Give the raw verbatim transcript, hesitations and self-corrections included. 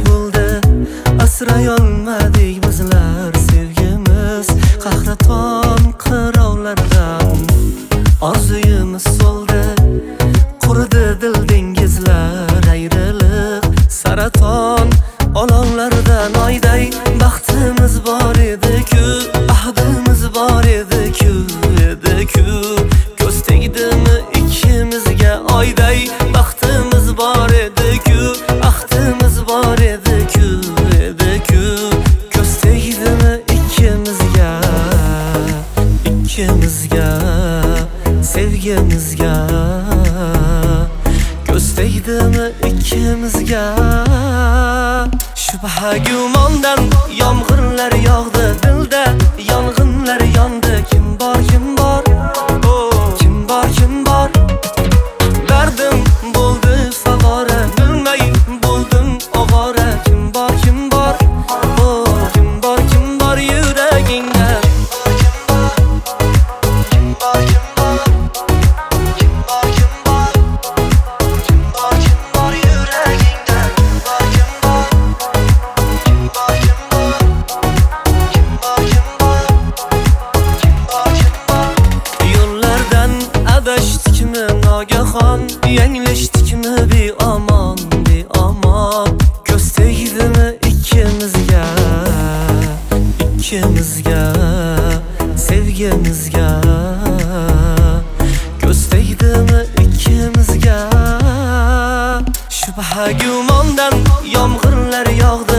bo'ldi, asray olmadik bizlar sevgimiz qahraton qirovlardan. Orzuyimiz so'ldi, quridi dil dengizlar, ayriliq saraton olovlardan. Oyday baxtimiz bor edi-ku, ahdimiz bor edi-ku, edi-ku. Ko'z tegdimi ikkimizga? Oyday baxtimiz bor edi-ku, ahdimiz bor edi-ku, edi-ku. Ko'z tegdimi ikkimizga, ikkimizga, sevgimizga? Ko'z tegdimi ikkimizga? Shubha gumondan yomg'irlar yog'di, dilda yong'inlar yondi. Kim bor, kim bor? Oh, kim bor, kim bor? Dardim bo'ldi favora, bilmay bo'ldim ovora. Kim bor, kim bor? Oh, kim bor, kim bor yuragingda? Kim bor, kim bor? Kim bor, kim bor? Kim bor, kim bor yuragingda? Kim bor, kim bor? Kim bor, kim bor? Kim bor, kim bor? Kim bor, kim bor? Yo'llardan adashdikmi nogahon, yanglishdikmi beomon, beomon. Ko'z tegdimi ikkimizga, ikkimizga, sevgimizga? Ko'z tegdimi ikkimizga? Shubha gumondan yomg'irlar yog'di,